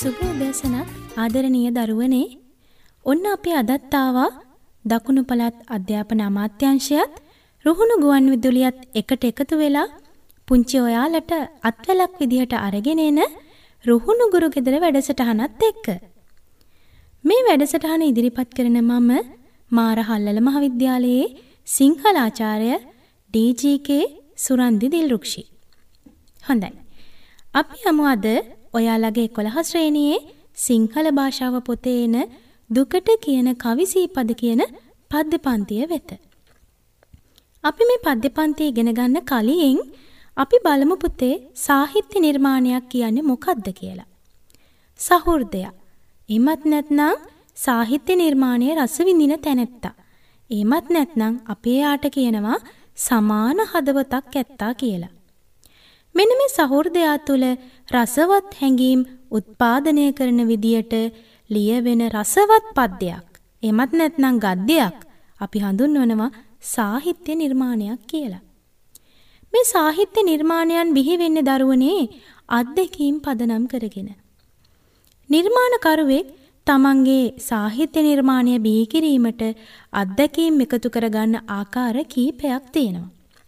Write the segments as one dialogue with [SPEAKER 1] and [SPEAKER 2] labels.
[SPEAKER 1] සුබ උදෑසනක් ආදරණීය දරුවනේ. ඔන්න අපි අදත් ආවා දකුණු පළාත් අධ්‍යාපන අමාත්‍යාංශයත් රුහුණු ගුවන් විදුලියත් එකට එකතු වෙලා පුංචි ඔයාලට අත්වැලක් විදිහට අරගෙන එන රුහුණු ගුරු ගෙදර වැඩසටහනත් එක්ක. මේ වැඩසටහන ඉදිරිපත් කරන මම මාරහල්ලල මහාවිද්‍යාලයේ සිංහල ආචාර්ය ඩී.ජී.කේ සුරන්දි දිල්රුක්ෂි. හොඳයි. අපි යමු අද ඔයාලගේ 11 ශ්‍රේණියේ සිංහල භාෂාව පොතේ එන දුකට කියන කවි සීපද කියන පද්‍ය පන්තිය වෙත. අපි මේ පද්‍ය පන්තිය ඉගෙන ගන්න කලින් අපි බලමු පුතේ සාහිත්‍ය නිර්මාණයක් කියන්නේ මොකක්ද කියලා. සහෘදය. එමත් නැත්නම් සාහිත්‍ය නිර්මාණයේ රස විඳින තැනැත්තා. එමත් නැත්නම් අපේ යාට කියනවා සමාන හදවතක් ඇත්තා කියලා. මෙන්න මේ සහෘදයා තුළ රසවත් හැඟීම් උත්පාදනය කරන විදියට ලියවෙන රසවත් පද්‍යයක් එමත් නැත්නම් ගද්‍යයක් අපි හඳුන්වනවා සාහිත්‍ය නිර්මාණයක් කියලා. මේ සාහිත්‍ය නිර්මාණයන් බිහි වෙන්නේ දරුවනේ අත්දැකීම් පදනම් කරගෙන. නිර්මාණකරුවෙක් තමන්ගේ සාහිත්‍ය නිර්මාණය බිහි කිරීමට අත්දැකීම් එකතු කරගන්න ආකාර කීපයක් තියෙනවා.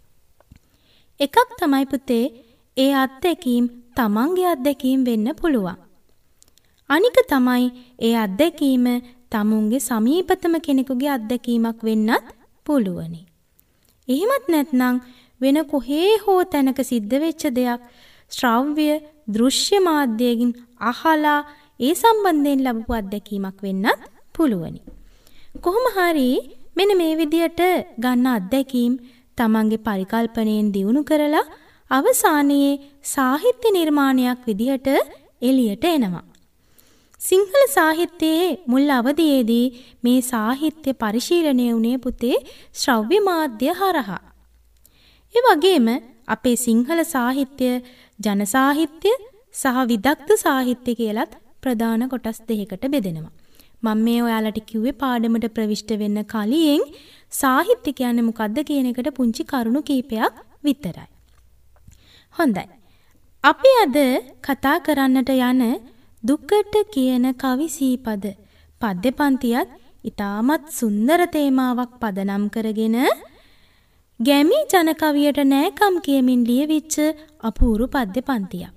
[SPEAKER 1] එකක් තමයි පුතේ ඒ අත්දැකීම් තමන්ගේ අත්දැකීම් වෙන්න පුළුවන්. අනික තමයි ඒ අත්දැකීම තමුන්ගේ සමීපතම කෙනෙකුගේ අත්දැකීමක් වෙන්නත් පුළුවනි. එහෙමත් නැත්නම් වෙන කොහේ හෝ තැනක සිද්ධ වෙච්ච දෙයක් ශ්‍රව්‍ය දෘශ්‍ය මාධ්‍යයෙන් අහලා ඒ සම්බන්ධයෙන් ලැබපු අත්දැකීමක් වෙන්නත් පුළුවනි. කොහොම හරි මෙන්න මේ විදියට ගන්න අත්දැකීම් තමන්ගේ පරිකල්පනයෙන් දියුණු කරලා අවසානයේ සාහිත්‍ය නිර්මාණයක් විදිහට එළියට එනවා. සිංහල සාහිත්‍යයේ මුල් අවධියේදී මේ සාහිත්‍ය පරිශීලනය වුණේ පුතේ ශ්‍රව්‍ය මාධ්‍ය හරහා. ඒ වගේම අපේ සිංහල සාහිත්‍ය ජන සාහිත්‍ය සහ විදග්ධ සාහිත්‍ය කියලත් ප්‍රධාන කොටස් දෙකකට බෙදෙනවා. මම මේ ඔයාලට කිව්වේ පාඩමට ප්‍රවිෂ්ඨ වෙන්න කලින් සාහිත්‍ය කියන්නේ මොකක්ද කියන එකට පුංචි කරුණු කීපයක් විතරයි. හොඳයි. අපි අද කතා කරන්නට යන දුකට කියන කවි සීපද පද්‍ය පන්තියත් ඉතාමත් සුන්දර තේමාවක් පදනම් කරගෙන ගැමි ජන කවියට නෑකම් කියමින් ලියවිච්ච අපූරු පද්‍ය පන්තියක්.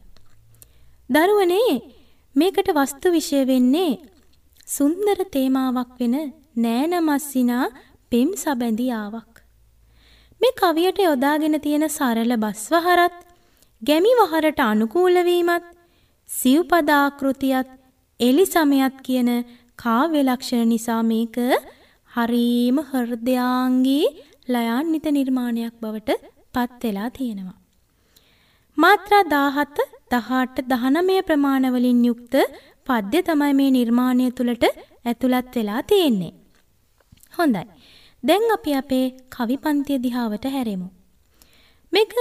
[SPEAKER 1] දරුවනේ මේකට වස්තු විෂය වෙන්නේ සුන්දර තේමාවක් වෙන නෑනමස්සිනා පෙම් සබැඳියාවක්. මේ කවියට යොදාගෙන තියෙන සරල බස්වහරත් ගැමි වහරට අනුකූල වීමත් සිව්පදාකෘතියත් එලි සමයත් කියන කාව්‍ය ලක්ෂණ නිසා මේක හරීම හෘදයාංගී ලයාන්විත නිර්මාණයක් බවට පත් වෙලා තියෙනවා. මාත්‍රා 17, 18, 19 ප්‍රමාණ වලින් යුක්ත පද්‍ය තමයි මේ නිර්මාණය තුලට ඇතුළත් වෙලා තියෙන්නේ. හොඳයි. දැන් අපි අපේ කවි පන්තිය දිහාවට හැරෙමු. මේක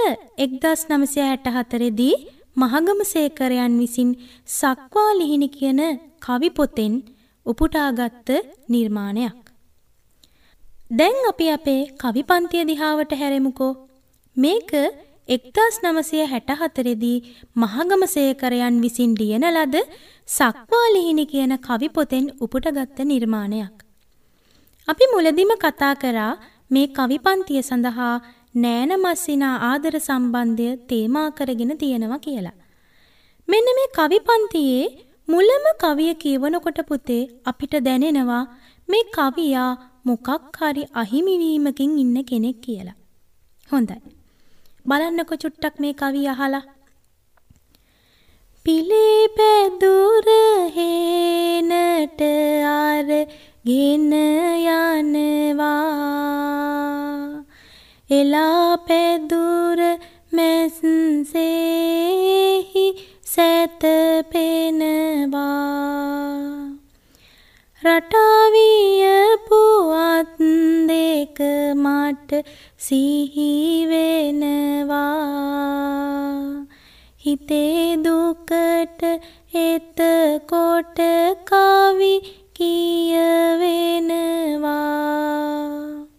[SPEAKER 1] 1964 දී මහගමසේකරයන් විසින් සක්වා ලිහිණි කියන කවි පොතෙන් උපුටාගත් නිර්මාණයක්. දැන් අපි අපේ කවි පන්තිය දිහාවට හැරෙමුකෝ. මේක 1964 දී මහගමසේකරයන් විසින් ලියන ලද සක්වා ලිහිණි කියන කවි පොතෙන් උපුටාගත් නිර්මාණයක්. අපි මුලදීම කතා කරා මේ කවි පන්තිය සඳහා නෑනමස්සිනා ආදර සම්බන්ධය තේමා කරගෙන තියෙනවා කියලා. මෙන්න මේ කවි පන්තියේ මුලම කවිය කියවනකොට පුතේ අපිට දැනෙනවා මේ කවියා මොකක් හරි අහිමිවීමකින් ඉන්න කෙනෙක් කියලා. හොඳයි. බලන්නකො චුට්ටක් මේ කවිය අහලා. පිළිපැදුර හේනට අරගෙන යනවා එලා පැදුර මැස්සෙහි සැතපෙනවා රටාවිය පුවත් දෙක මට සිහි වෙනවා හිතේ දුකට එතකොට කවි කියවෙනවා.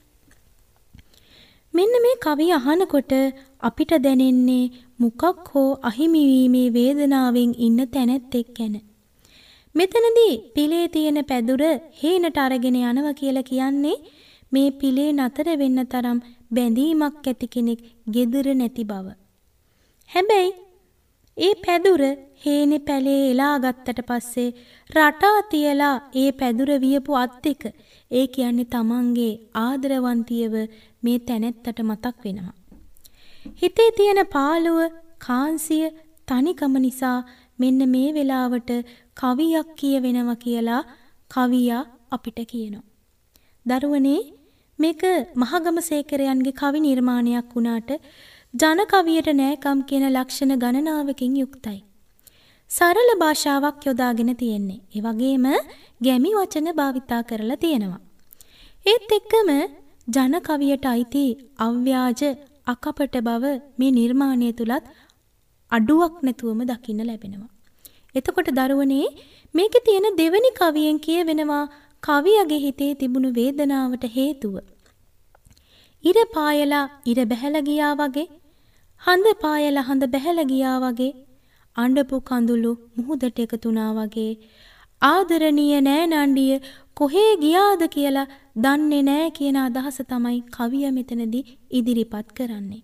[SPEAKER 1] මෙන්න මේ කවිය අහනකොට අපිට දැනෙන්නේ මොකක් හෝ අහිමිවීමේ වේදනාවෙන් ඉන්න තැනැත්තෙක් ගැන. මෙතනදී පිලේ තියෙන පැදුර හේනට අරගෙන යනවා කියලා කියන්නේ මේ පිලේ නතර වෙන්න තරම් බැඳීමක් ඇති කෙනෙක් gedara නැති බව. හැබැයි ඒ පැදුර හේනේ පැලේ එලා ගත්තට පස්සේ රටා තියලා ඒ පැදුර වියපු අත් එක ඒ කියන්නේ තමන්ගේ ආදරවන්තියව මේ තැනැත්තට මතක් වෙනවා. හිතේ තියෙන පාළුව, කාන්සිය, තනිකම නිසා මෙන්න මේ වෙලාවට කවියක් කියවෙනවා කියලා කවියා අපිට කියනවා. දරුවනේ මේක මහගමසේකරයන්ගේ කවි නිර්මාණයක් වුණාට ජන කවියට නෑකම් කියන ලක්ෂණ ගණනාවකින් යුක්තයි. සරල භාෂාවක් යොදාගෙන තියෙන්නේ. ඒ වගේම ගැමි වචන භාවිතා කරලා තියෙනවා. ඒත් එක්කම ජන කවියට අයිති අව්‍යාජ අකපට බව මේ නිර්මාණය තුලත් අඩුවක් නැතුවම දකින්න ලැබෙනවා. එතකොට දරුවනේ මේකේ තියෙන දෙවෙනි කවියෙන් කියවෙනවා කවියගේ හිතේ තිබුණු වේදනාවට හේතුව. ඉර පායලා ඉර බැහැලා ගියා වගේ, හඳ පායලා හඳ බැහැලා ගියා වගේ, අඬපු කඳුළු මුහුදට එකතුණා වගේ, ආදරණීය නෑනණ්ඩිය කොහේ ගියාද කියලා දන්නේ නෑ කියන අදහස තමයි කවිය මෙතනදී ඉදිරිපත් කරන්නේ.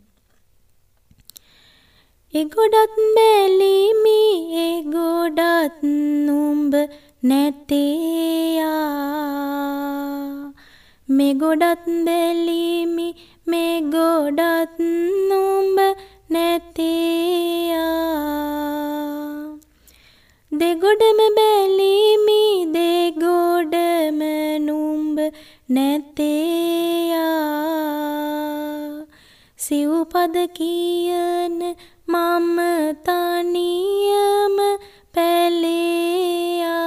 [SPEAKER 1] එගොඩත් බැලිමි එගොඩත් නුඹ නැතේයා, මෙගොඩත් බැලිමි මෙගොඩත් නුඹ නැතේයා, දෙගොඩම බැලිමි දෙගොඩම නුඹ නැතේයා, සිව්පද කියන මම තනියම පැලේයා.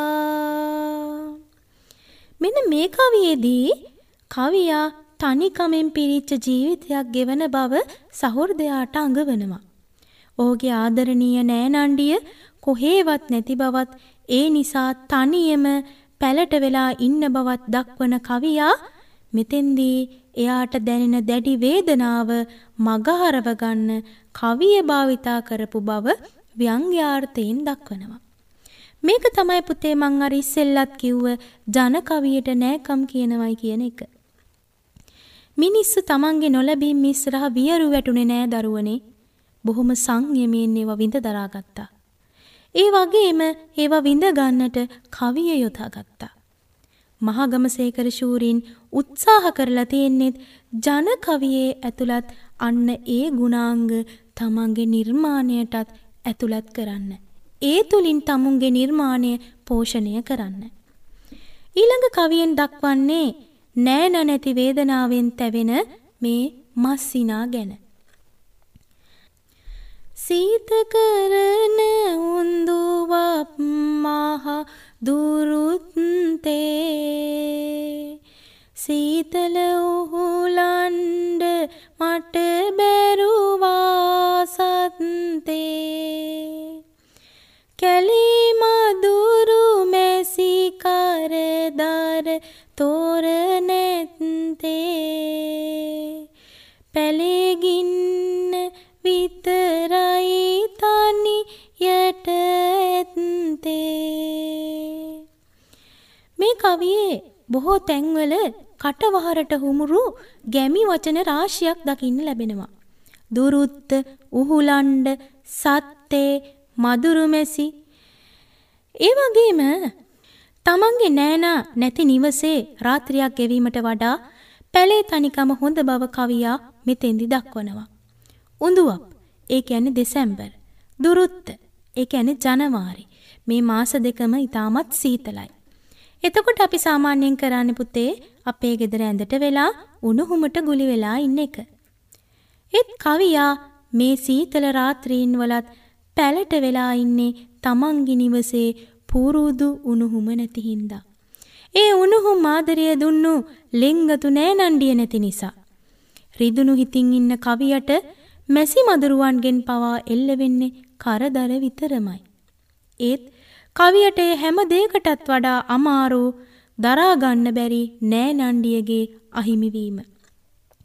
[SPEAKER 1] මෙන්න මේ කවියේදී කවියා තනිකමෙන් පිරිච්ච ජීවිතයක් ගෙවන බව සහෘදයාට අඟවනවා. ඔහුගේ ආදරණීය නෑනණ්ඩිය කොහේවත් නැති බවත් ඒ නිසා තනියම පැලට වෙලා ඉන්න බවත් දක්වන කවියා මෙතෙන්දී එයාට දැනෙන දැඩි වේදනාව මගහරව ගන්න කවිය භාවිතා කරපු බව ව්‍යංග්‍යාර්ථයෙන් දක්වනවා. මේක තමයි පුතේ මං අර ඉස්සෙල්ලත් කිව්ව ජන කවියට නෑකම් කියනවයි කියන එක. මිනිස්සු තමන්ගේ නොලැබීම් ඉස්සරහා වියරු වැටුනේ නෑ දරුවනේ. බොහොම සංයමයෙන් ඒවා විඳ දරාගත්තා. ඒ වගේම ඒවා විඳ ගන්නට කවිය යොදාගත්තා. මහගමසේකර ශූරීන් උත්සාහ කරලා තියෙන්නේ ජන කවියේ ඇතුළත් අන්න ඒ ගුණාංග තමන්ගේ නිර්මාණයටත් ඇතුළත් කරන්න. ඒ තුලින් තමුන්ගේ නිර්මාණය පෝෂණය කරන්න. ඊළඟ කවියෙන් දක්වන්නේ නෑන නැති වේදනාවෙන් තැවෙන මේ මස්සිනා ගැන. සීත කරන උන්දුවක් මහ දුරුත්තේ, සීතල උහුලන්ඩ මට බැරුවා සත්තේ, කැලී මදුරු මැසි කරදර තොර නැත්තේ, පැලෙගින්න විතරයි තනියට ඇත්තේ. මේ කවියේ බොහෝ තැන්වල කටවහරට හුමුරු ගැමි වචන රාශියක් දකින්න ලැබෙනවා. දුරුත්ත, උහුලන්ඩ, සත්තේ, මදුරුමැසි. ඒ වගේම තමන්ගේ නෑනා නැති නිවසේ රාත්‍රියක් ගෙවීමට වඩා පැලේ තනිකම හොඳ බව කවියා මෙතෙන්දි දක්වනවා. උඳුවප්, ඒ කියන්නේ දෙසැම්බර්. දුරුත්ත, ඒ කියන්නේ ජනවාරි. මේ මාස දෙකම ඉතාමත් සීතලයි. එතකොට අපි සාමාන්‍යයෙන් කරන්නේ පුතේ අපේ ගෙදර ඇඳට වෙලා උණුහුමට ගුලි වෙලා ඉන්න එක. ඒත් කවියා මේ සීතල රාත්‍රීන් වලත් පැලට වෙලා ඉන්නේ තමන්ගේ නිවසේ පුරුදු උණුහුම නැති හින්දා. ඒ උණුහුම් ආදරය දුන්නු ලෙන්ගතු නෑනණ්ඩිය නැති නිසා. රිදුණු හිතින් ඉන්න කවියට මැසි මදුරුවන්ගෙන් පවා එල්ල වෙන්නේ කරදර විතරමයි. ඒත් කවියට හැම දෙයකටත් වඩා අමාරු දරා ගන්න බැරි නෑනණ්ඩියගේ අහිමිවීම.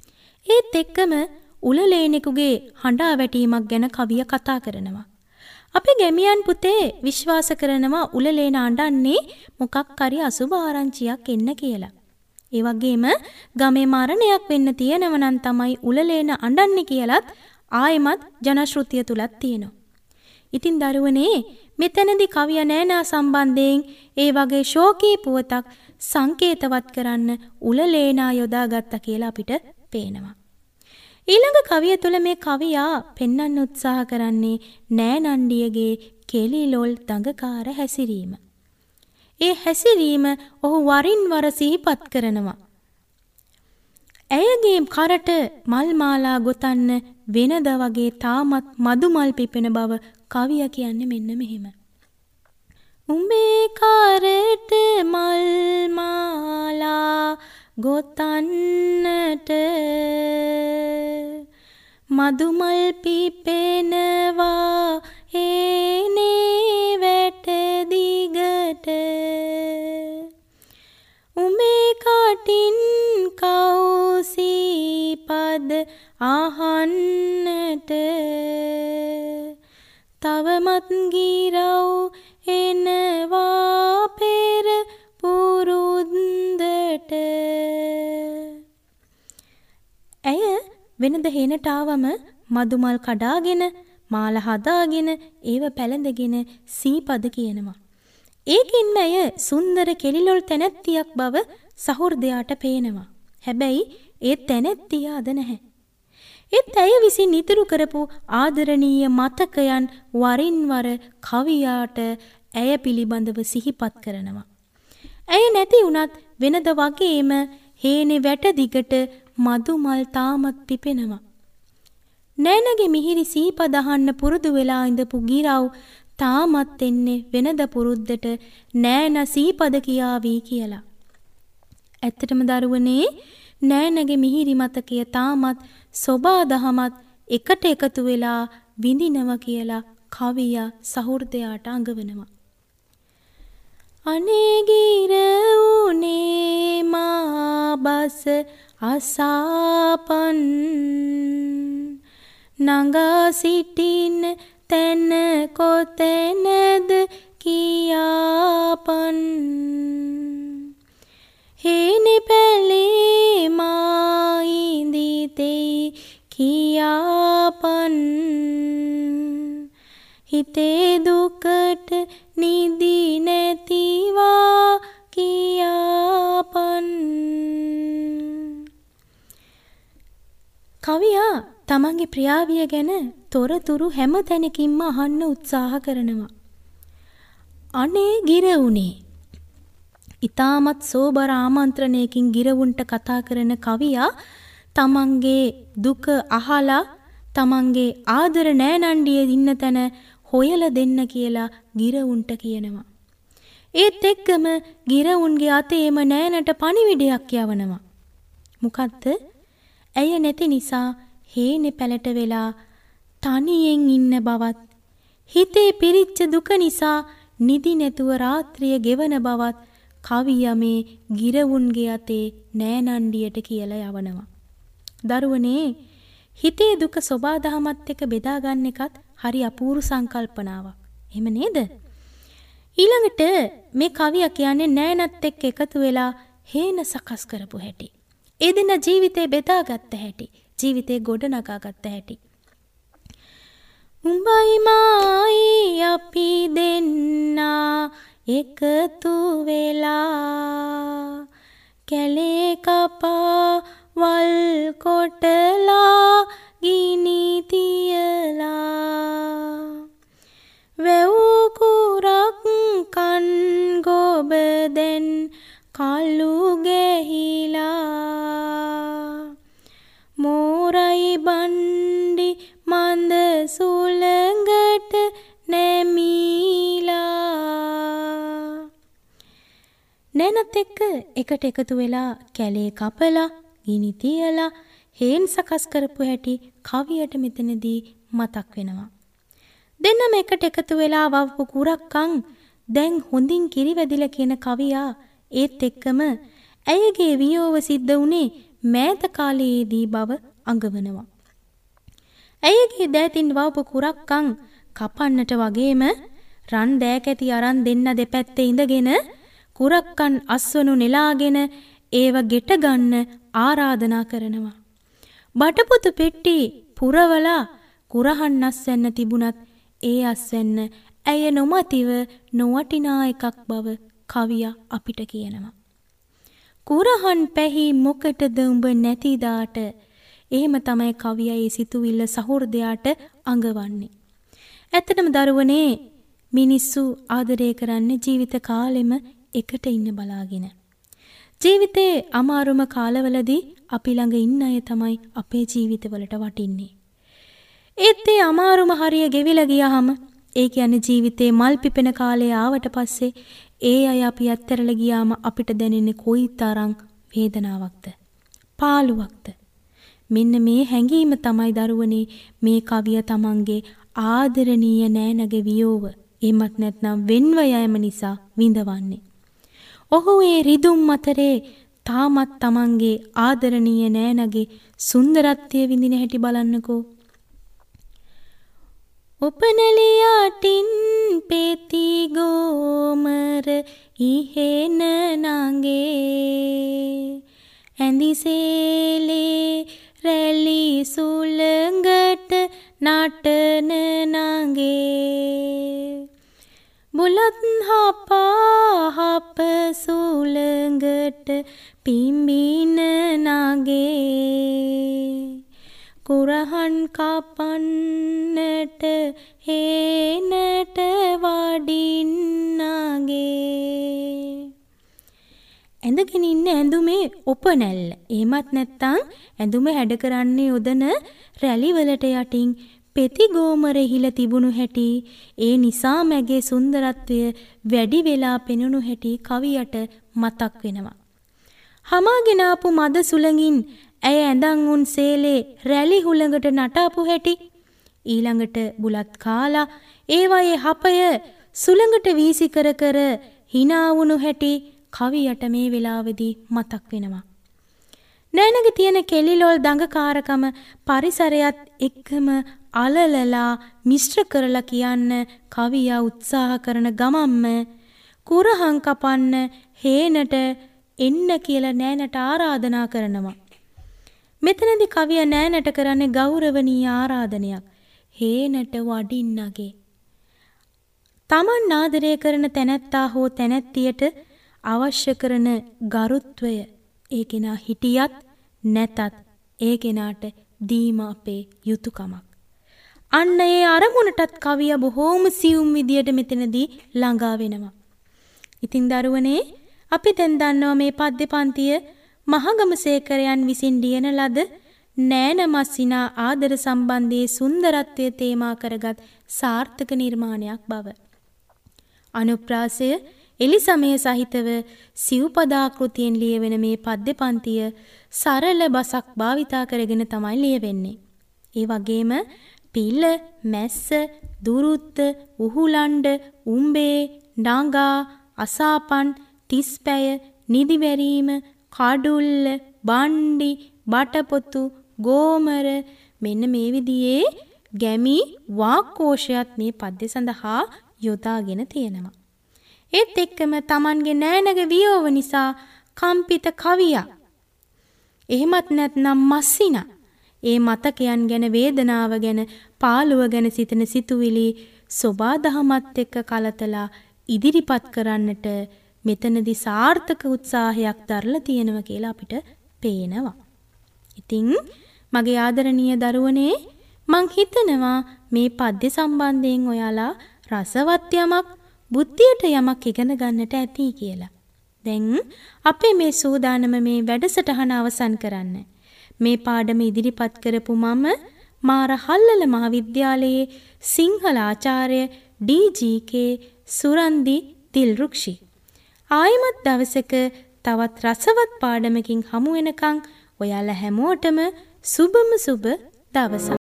[SPEAKER 1] ඒත් එක්කම උලලේනෙකුගේ හඬා වැටීමක් ගැන කවිය කතා කරනවා. අපේ ගැමියන් පුතේ විශ්වාස කරනවා උලලේන අඬන්නේ මොකක් හරි අසුබ ආරංචියක් එන්න කියලා. ඒ වගේම ගමේ මරණයක් වෙන්න තියෙනව නම් තමයි උලලේන අඬන්නේ කියලත් ආයෙමත් ජනශ්‍රුතිය තුලක් තියෙනවා. ඉතින් දරුවනේ මෙතනදී කවිය නෑනා සම්බන්ධයෙන් ඒ වගේ ශෝකී පුවතක් සංකේතවත් කරන්න උලලේනා යොදාගත්තා කියලා අපිට පේනවා. ඊළඟ කවිය තුල මේ කවියා පෙන්වන්න උත්සාහ කරන්නේ නෑනණ්ඩියගේ කෙලිලොල් දඟකාර හැසිරීම. ඒ හැසිරීම ඔහු වරින් වර සිහිපත් කරනවා. ඇයගේ කරට මල් මාලා ගොතන්න වෙනද වගේ තාමත් මදු මල් පිපෙන බව කවිය කියන්නේ මෙන්න මෙහෙම. උඹේ කරට මල් මාලා ගොතන්නට මදු මල් පිපෙනවා ඒනේ වැට දිගට උඹේ කටින් කවුසී පද අහන්නට තවමත් ගිරව් එනවා පෙර පුරුද්දට. ඇය වෙනද හේනට ආවම මදුමල් කඩාගෙන මාල හදාගෙන ඒව පැලඳගෙන සීපද කියනවා. ඒකින්ම ඇය සුන්දර කෙලිලොල් තැනැත්තියක් බව සහෘදයාට පේනවා. හැබැයි ඒ තැනැත්තිය අද නැහැ. ඒත් ඇය විසින් ඉතුරු කරපු ආදරණීය මතකයන් වරින් වර කවියාට ඇය පිළිබඳව සිහිපත් කරනවා. ඇය නැති වුණත් වෙනද වගේම හේනේ වැට දිගට මදුමල් තාමත් පිපෙනවා. නෑනගේ මිහිරි සීපද අහන්න පුරුදු වෙලා ඉඳපු ගිරව් තාමත් එන්නේ වෙනද පුරුද්දට නෑන සීපද කියාවි කියලා. ඇත්තටම දරුවනේ නෑනගේ මිහිරි මතකය තාමත් සොබා දහමත් එකට එකතු වෙලා විඳිනවා කියලා කවියා සහෘදයාට අඟවනවා. අනේ ගිර උනේ මා බස අසාපන් නඟා සිටින තැන කොතැනද කියාපන් හේනේ පැලේ මා ඉඳිතේ කියාපන් හිතේ දුකට නිදි නැතිවා කියාපන්. කවියා තමන්ගේ ප්‍රියාවිය ගැන තොරතුරු හැම තැනකින්ම අහන්න උත්සාහ කරනවා. අනේ ගිරවුනේ ඊටමත් සෝබර ආමන්ත්‍රණයකින් ගිරවුන්ට කතා කරන කවියා තමන්ගේ දුක අහලා තමන්ගේ ආදර නෑනණ්ඩිය ඉන්න තැන හොයලා දෙන්න කියලා ගිරවුන්ට කියනවා. ඒත් එක්කම ගිරවුන්ගේ අතේම නෑනට පණිවිඩයක් යවනවා. මොකද්ද? ඇය නැති නිසා හේනේ පැලට වෙලා තනියෙන් ඉන්න බවත් හිතේ පිරිච්ච දුක නිසා නිදි නැතුව රාත්‍රිය ගෙවන බවත් කවියා මේ ගිරවුන්ගේ අතේ නෑනණ්ඩියට කියලා යවනවා. දරුවනේ හිතේ දුක සෝබාදහමත් එක්ක බෙදා ගන්න එකත් හරි අපූර්ව සංකල්පනාවක්. එහෙම නේද? ඊළඟට මේ කවියා කියන්නේ නෑනත් එක්ක එකතු වෙලා හේන සකස් කරපු හැටි. ඒ දින ජීවිතේ බෙදාගත්ත හැටි. ජීවිතේ ගොඩනගාගත්ත හැටි. උඹයි මායි අපි දෙන්නා එකතු වෙලා කැලේ කපා වල් කොටලා ගිනි තියලා වැව් කුරක් කන් ගොබ දැන් කලු ගැහිලා මෝරයි බණ්ඩි මන්ද සුළඟට නැමීලා නෑනත් එක්ක එකට එකතු වෙලා කැලේ කපලා ගිනි තියලා හේන් සකස් කරපු හැටි කවියට මෙතනදී මතක් වෙනවා. දෙන්නම එකට එකතු වෙලා වව්පු කුරක්කන් දැන් හොඳින් කිරිවැදිලා කියන කවියා ඒත් එක්කම ඇයගේ වියෝව සිද්ධ වුණේ මෑත කාලයේදී බව අඟවනවා. ඇයගේ දෑතින් වව්පු කුරක්කන් කපන්නට වගේම රන් දෑකැති අරන් දෙන්න දෙපැත්තේ ඉඳගෙන කුරක්කන් අස්වනු නෙලාගෙන ඒව ගෙට ගන්න ආරාධනා කරනවා. බටපොතු පෙට්ටි පුරවලා කුරහන් අස්වැන්න තිබුණත් ඒ අස්වැන්න ඇය නොමතිව නොවටිනා එකක් බව කවියා අපිට කියනවා. කුරහන් පැහි මොකටද උඹ නැතිදාට එහෙම තමයි කවියා ඒ සිතුවිල්ල සහෘදයාට අඟවන්නේ. ඇත්තටම දරුවනේ මිනිස්සු ආදරය කරන්නේ ජීවිත කාලෙම එකට ඉන්න බලාගෙන. ජීවිතේ අමාරුම කාලවලදී අපි ළඟ ඉන්න අය තමයි අපේ ජීවිතවලට වටින්නේ. ඒත් ඒ අමාරුම හරිය ගෙවිලා ගියාම ඒ කියන්නේ ජීවිතේ මල් පිපෙන කාලය ආවට පස්සේ ඒ අය අපි අත්හැරලා ගියාම අපිට දැනෙන්නේ කොයිතරම් වේදනාවක්ද පාළුවක්ද. මෙන්න මේ හැඟීම තමයි දරුවනේ මේ කවිය තමන්ගේ ආදරණීය නෑනගේ වියෝව එමත් නැත්නම් වෙන්ව යෑම නිසා විඳවන්නේ. ඔහු ඒ රිදුම් අතරේ තාමත් තමන්ගේ ආදරණීය නෑනගේ සුන්දරත්වය විඳින හැටි බලන්නකෝ. උපනලියාටින් පෙති ගෝමර ඉහෙන නංගේ ඇඳිසේලේ රැලි සුළඟට නටන නංගේ බුලත් හප සුළඟට පිම්බින නගේ කුරහන් කපන්නට හේනට වඩින්නගේ. ඇඳගෙන ඉන්න ඇඳුමේ ඔපනැල්ල. එහෙමත් නැත්තම් ඇඳුම හැඩ කරන්නේ යොදන රැලිවලට යටින් පෙති ගෝමරෙ හිල තිබුණු හැටි, ඒ නිසා මැගේ සුන්දරත්වය වැඩි වෙලා පෙනුණු හැටි කවියට මතක් වෙනවා. හමාගෙන ආපු මද සුළඟින් ඇය ඇඳන් උන් සේලේ රැලි හුළඟට නටාපු හැටි, ඊළඟට බුලත් කාලා ඒවයේ හපය සුළඟට වීසි කර කර hina වුණු හැටි කවියට මේ වෙලාවේදී මතක් වෙනවා. නෑනගේ තියෙන කෙලිලොල් දඟකාරකම පරිසරයත් එක්කම අලලලා මිශ්‍ර කරලා කියන්න කවියා උත්සාහ කරන ගමම්ම කුරහන් කපන්න හේනට එන්න කියලා නෑනට ආරාධනා කරනවා. මෙතනදී කවිය නෑනට කරන්නේ ගෞරවනීය ආරාධනයක්. හේනට වඩින්නගේ. තමන් ආදරය කරන තැනැත්තා හෝ තැනැත්තියට අවශ්‍ය කරන ගරුත්වය ඒ කෙනා හිටියත් නැතත් ඒ කෙනාට දීම අපේ යුතුයකමක්. අන්න ඒ අරමුණටත් කවිය බොහෝම සියුම් විදියට මෙතනදී ළඟා වෙනවා. ඉතින් දරුවනේ අපි දැන් දන්නවා මේ පද්‍ය පන්තිය මහගමසේකරයන් විසින් ලියන ලද නෑන මස්සිනා ආදර සම්බන්ධයේ සුන්දරත්වය තේමා කරගත් සාර්ථක නිර්මාණයක් බව. අනුප්‍රාසය එලිසමය සහිතව සිව්පදාකෘතියෙන් ලියවෙන මේ පද්‍ය පන්තිය සරල බසක් භාවිතා කරගෙන තමයි ලියවෙන්නේ. ඒ වගේම පිල්ල, මැස්ස, දුරුත්ත, උහුලණ්ඩ, උම්බේ, ඩඟා, අසාපන්, තිස්පැය, නිදිවැරීම, කඩුල්ල, බණ්ඩි, බටපොතු, ගෝමර මෙන්න මේ විදිහේ ගැමි වාක්කෝෂයත් මේ පද්‍ය සඳහා යොදාගෙන තියෙනවා. ඒත් එක්කම Tamanගේ නෑනගේ වියෝව නිසා කම්පිත කවියා. එහෙමත් නැත්නම් මස්සිනා ඒ මතකයන් ගැන, වේදනාව ගැන, පාළුව ගැන සිතන සිතුවිලි සෝබා දහමත් එක්ක කලතලා ඉදිරිපත් කරන්නට මෙතනදී සාර්ථක උත්සාහයක් දරලා තියෙනවා කියලා අපිට පේනවා. ඉතින් මගේ ආදරණීය දරුවනේ මං හිතනවා මේ පද්‍ය සම්බන්ධයෙන් ඔයාලා රසවත් යමක්, බුද්ධියට යමක් ඉගෙන ගන්නට ඇති කියලා. දැන් අපේ මේ සූදානම මේ වැඩසටහන අවසන් කරන්න. මේ පාඩම ඉදිරිපත් කරපු මම මාර හල්ලල මහාවිද්‍යාලයේ සිංහල ආචාර්ය ඩී.ජී.කේ සුරන්දි තිල්රුක්ෂි. ආයිමත් දවසක තවත් රසවත් පාඩමකින් හමු වෙනකන් ඔයාලා හැමෝටම සුබම සුබ දවසක්.